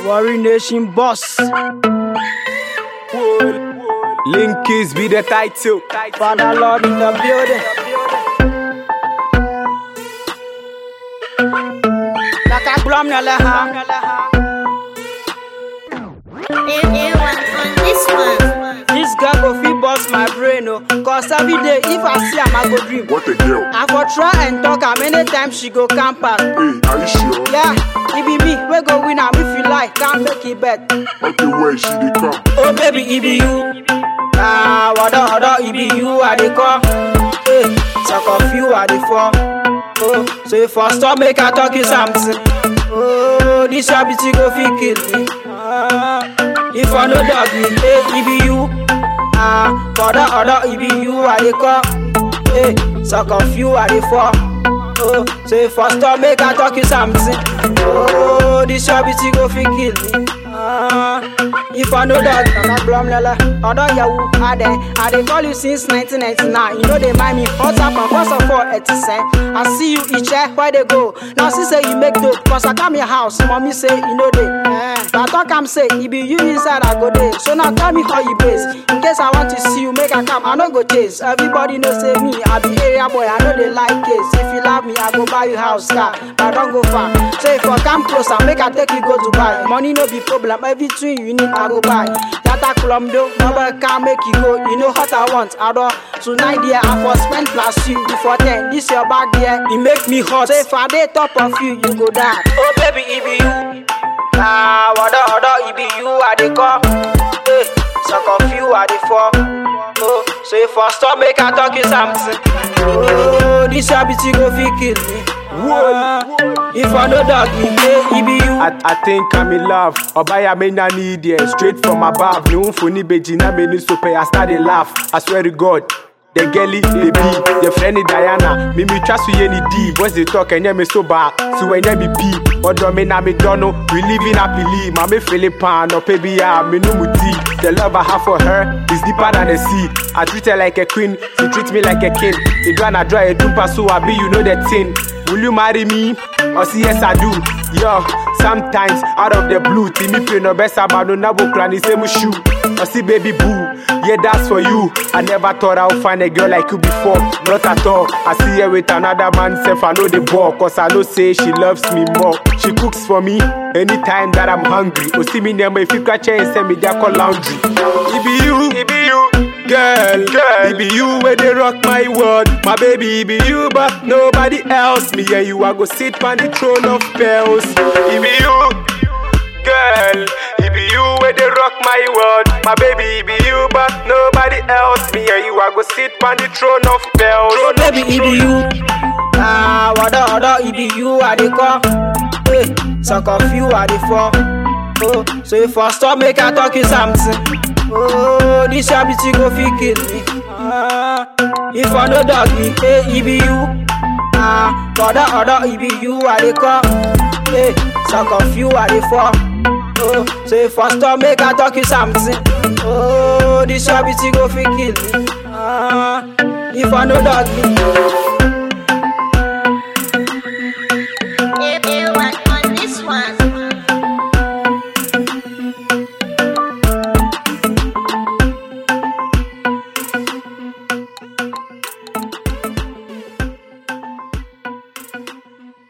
Warri Nation boss. Linkies be the title. Father Lord in the building. Naka Blom Nalaha. On this one. This girl go fit bust my brain, oh. Cause every day if I see am, I go dream. What a girl. I for try and talk am anytime she go camp out. Hey, are you sure? Yeah, it be me, we go win am if you like, can't make it bet. Okay, where she dey come? Oh baby, it be you. Ah, what it be you I dey call. Hey, suck off you I dey fall. Oh, so if I stop make I talk you something. Oh, this your bitch go fit kill me. Ah, if I no dog me, hey, it be you. Ah, it be you I dey call. Hey, suck off you I dey fall. Oh, so if I stop make I talk you something. Oh, this your bitch go fit kill me. If I know that, I'm not blum lala. Although you I dey call you since 1999. You know they mind me hot up and first of all, 80 cent. I see you each year, where they go. Now she say you make dope, cause I come your house. Mommy say you know they. But I talk I'm say, it be you inside I go there. So now tell me how you base. In case I want to see you make a come, I no go chase. Everybody know say me, I be area boy, I know they like case. If you love me, I go buy you house car, but don't go far. So if I come closer, make I take you go to buy. Money no be problem, everything you need I go buy. Yata Colombo, nobody can make you go. You know what I want, I don't. Tonight dear, I for spend plus you before 10. This your bag there, it make me hot. So if I dey top of you, you go die. Oh baby, it be you. Ah, what it be you I dey call. Hey, suck off you I dey fall. Oh, so if I stop make I talk you something. Oh, this your bitch go fit kill me. If I no dog me, it be you. I think I'm in love. Obaya me na need it straight from above. No funny beji na me ni super. I start to laugh. I swear to God. The girlie, the bee, your friend Diana. Me trust you any D. Once they talk and me so bad. So when you be P, or do me na me dono. We living happily. Mame Philippan or baby ya me no muti. The love I have for her is deeper than the sea. I treat her like a queen, she treats me like a king. The do I draw a dumpa so I be you know the thing. Will you marry me? Or see yes I do. Yo, sometimes out of the blue, Timmy pay no best about no nabo cranny same shoe. Or see baby boo, yeah that's for you. I never thought I would find a girl like you before. Not at all. I see her with another man, self I know the ball. Cause I know say she loves me more. She cooks for me anytime that I'm hungry. Or see me near my if you catch her and send me their call laundry. It be you. Girl, it be you where they rock my world. My baby, it be you, but nobody else. Me and you, I go sit on the throne of bells. It be you, girl. It be you where they rock my world. My baby, it be you, but nobody else. Me and you, I go sit on the throne of bells. Oh baby, it be you. Ah, what it be you I dey call. Hey, suck off you I dey fall. Oh, so if I stop make I talk you something. Oh, this your bitch go fit kill me. If I no dog me, hey, it be you. Ah, it be you I dey call. Hey, suck off you I dey fall. Oh, so if I stop make I talk you something. Oh, this your bitch go fit kill me. If I no dog me.